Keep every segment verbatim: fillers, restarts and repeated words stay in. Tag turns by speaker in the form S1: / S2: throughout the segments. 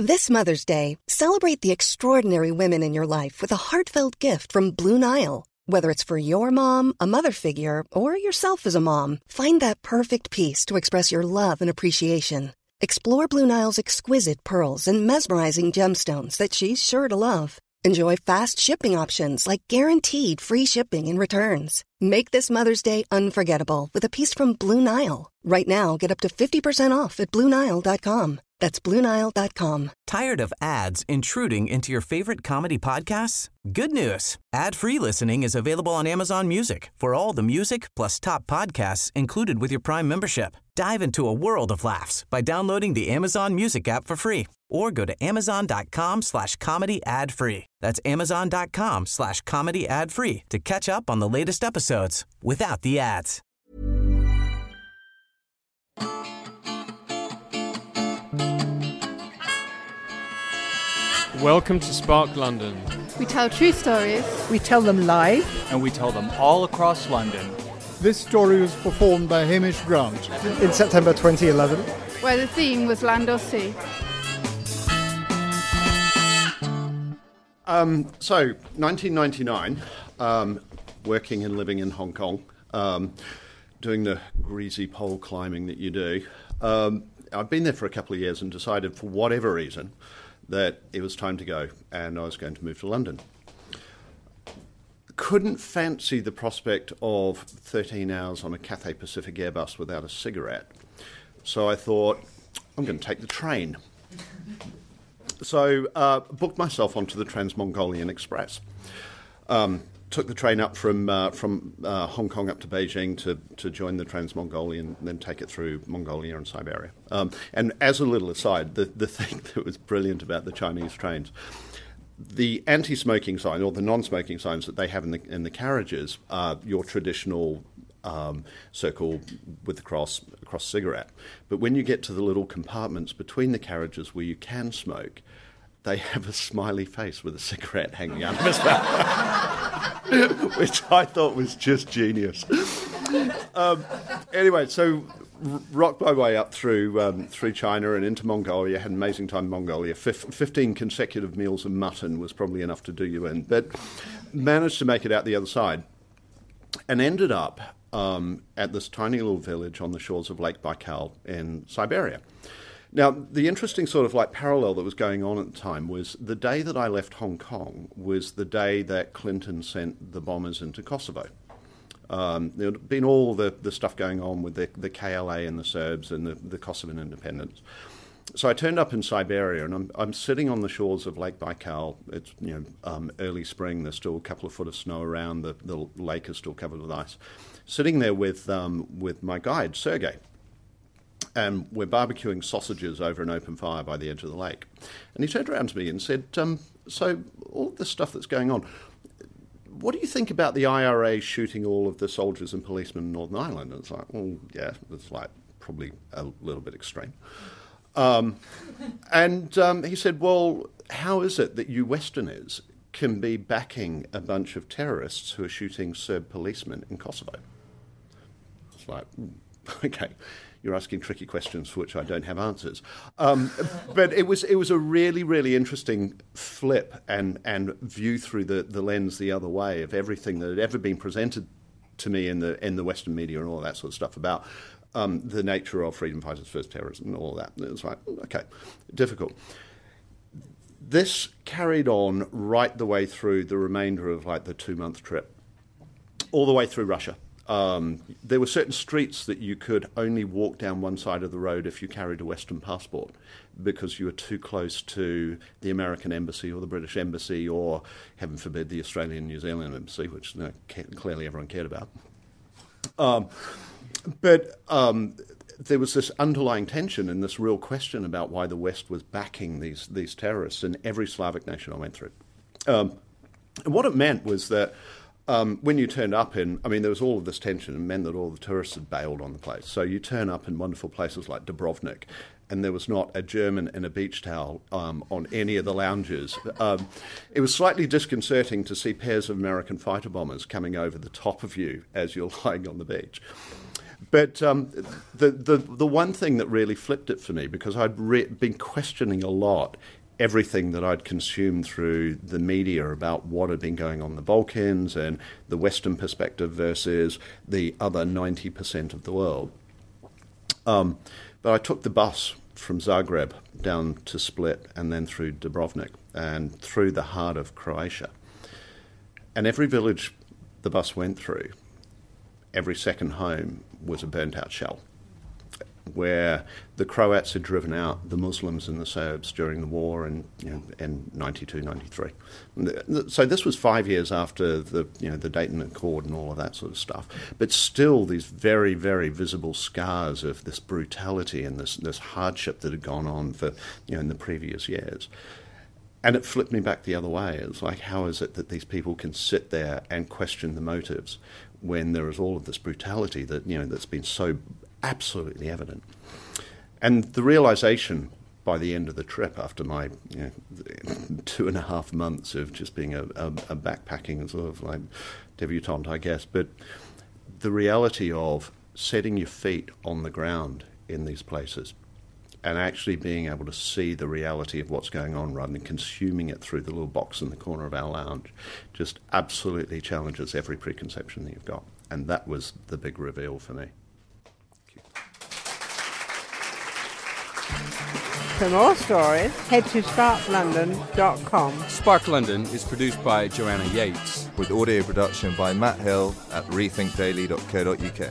S1: This Mother's Day, celebrate the extraordinary women in your life with a heartfelt gift from Blue Nile. Whether it's for your mom, a mother figure, or yourself as a mom, find that perfect piece to express your love and appreciation. Explore Blue Nile's exquisite pearls and mesmerizing gemstones that she's sure to love. Enjoy fast shipping options like guaranteed free shipping and returns. Make this Mother's Day unforgettable with a piece from Blue Nile. Right now, get up to fifty percent off at Blue Nile dot com. That's Blue Nile dot com.
S2: Tired of ads intruding into your favorite comedy podcasts? Good news. Ad-free listening is available on Amazon Music for all the music plus top podcasts included with your Prime membership. Dive into a world of laughs by downloading the Amazon Music app for free or go to amazon.com slash comedy ad free. That's amazon.com slash comedy ad free to catch up on the latest episodes without the ads.
S3: Welcome to Spark London.
S4: We tell true stories.
S5: We tell them live.
S6: And we tell them all across London.
S7: This story was performed by Hamish Grant
S8: in September twenty eleven.
S4: Where the theme was land or sea.
S9: Um, so, nineteen ninety-nine, um, working and living in Hong Kong, um, doing the greasy pole climbing that you do. Um, I've been there for a couple of years and decided for whatever reason that it was time to go and I was going to move to London. Couldn't fancy the prospect of thirteen hours on a Cathay Pacific Airbus without a cigarette. So I thought, I'm going to take the train. So uh, booked myself onto the Trans-Mongolian Express. Um, took the train up from uh, from uh, Hong Kong up to Beijing to, to join the Trans-Mongolian and then take it through Mongolia and Siberia. Um, and as a little aside, the, the thing that was brilliant about the Chinese trains, the anti-smoking sign or the non-smoking signs that they have in the in the carriages are your traditional um, circle with the cross, across cigarette. But when you get to the little compartments between the carriages where you can smoke, they have a smiley face with a cigarette hanging out of his mouth, which I thought was just genius. Um, anyway, so r- rocked my way up through um, through China and into Mongolia. Had an amazing time in Mongolia. Fif- fifteen consecutive meals of mutton was probably enough to do you in, but managed to make it out the other side, and ended up um, at this tiny little village on the shores of Lake Baikal in Siberia. Now, the interesting sort of like parallel that was going on at the time was the day that I left Hong Kong was the day that Clinton sent the bombers into Kosovo. Um, there had been all the, the stuff going on with the, the K L A and the Serbs and the, the Kosovan independence. So I turned up in Siberia and I'm, I'm sitting on the shores of Lake Baikal. It's you know um, early spring. There's still a couple of foot of snow around. The, the lake is still covered with ice. Sitting there with um, with my guide, Sergei. And we're barbecuing sausages over an open fire by the edge of the lake. And he turned around to me and said, um, so all this stuff that's going on, what do you think about the I R A shooting all of the soldiers and policemen in Northern Ireland? And it's like, well, yeah, it's like probably a little bit extreme. Um, and um, he said, well, how is it that you Westerners can be backing a bunch of terrorists who are shooting Serb policemen in Kosovo? It's like, okay. You're asking tricky questions for which I don't have answers. Um, but it was it was a really, really interesting flip and, and view through the, the lens the other way of everything that had ever been presented to me in the in the Western media and all that sort of stuff about um, the nature of freedom fighters versus terrorism and all that. And it was like, okay, difficult. This carried on right the way through the remainder of like the two-month trip, all the way through Russia. Um, there were certain streets that you could only walk down one side of the road if you carried a Western passport because you were too close to the American embassy or the British embassy or, heaven forbid, the Australian New Zealand embassy, which you know, clearly everyone cared about. Um, but um, there was this underlying tension and this real question about why the West was backing these, these terrorists in every Slavic nation I went through. Um, and what it meant was that Um, when you turned up in, I mean, there was all of this tension and meant that all the tourists had bailed on the place. So you turn up in wonderful places like Dubrovnik, and there was not a German in a beach towel um, on any of the lounges. Um, it was slightly disconcerting to see pairs of American fighter bombers coming over the top of you as you're lying on the beach. But um, the, the the one thing that really flipped it for me, because I'd re- been questioning a lot everything that I'd consumed through the media about what had been going on in the Balkans and the Western perspective versus the other ninety percent of the world. Um, but I took the bus from Zagreb down to Split and then through Dubrovnik and through the heart of Croatia. And every village the bus went through, every second home was a burnt-out shell, where the Croats had driven out the Muslims and the Serbs during the war in, you know, in ninety-two, ninety-three. So this was five years after the, you know, the Dayton Accord and all of that sort of stuff. But still these very, very visible scars of this brutality and this, this hardship that had gone on for, you know, in the previous years. And it flipped me back the other way. It's like, how is it that these people can sit there and question the motives when there is all of this brutality that, you know, that's been so absolutely evident? And the realization by the end of the trip, after my, you know, two and a half months of just being a, a, a backpacking sort of like debutante, I guess, but the reality of setting your feet on the ground in these places and actually being able to see the reality of what's going on rather than consuming it through the little box in the corner of our lounge just absolutely challenges every preconception that you've got. And that was the big reveal for me.
S3: For more stories, head to spark london dot com.
S5: Spark London is produced by Joanna Yates,
S10: with audio production by Matt Hill at rethink daily dot co dot uk.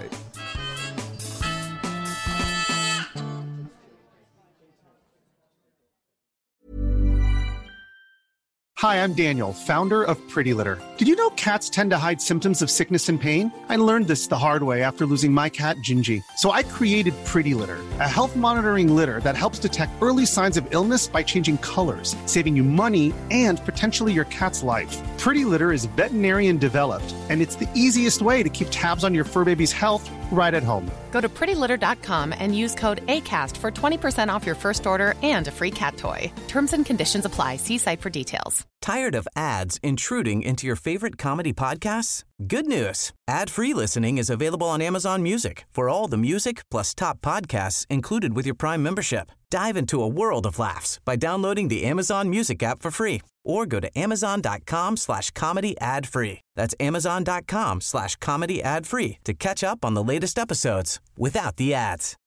S11: Hi, I'm Daniel, founder of Pretty Litter. Did you know cats tend to hide symptoms of sickness and pain? I learned this the hard way after losing my cat, Gingy. So I created Pretty Litter, a health monitoring litter that helps detect early signs of illness by changing colors, saving you money and potentially your cat's life. Pretty Litter is veterinarian developed, and it's the easiest way to keep tabs on your fur baby's health right at home.
S12: Go to pretty litter dot com and use code ACAST for twenty percent off your first order and a free cat toy. Terms and conditions apply. See site for details.
S2: Tired of ads intruding into your favorite comedy podcasts? Good news. Ad-free listening is available on Amazon Music for all the music plus top podcasts included with your Prime membership. Dive into a world of laughs by downloading the Amazon Music app for free or go to amazon.com slash comedy ad free. That's amazon.com slash comedy ad free to catch up on the latest episodes without the ads.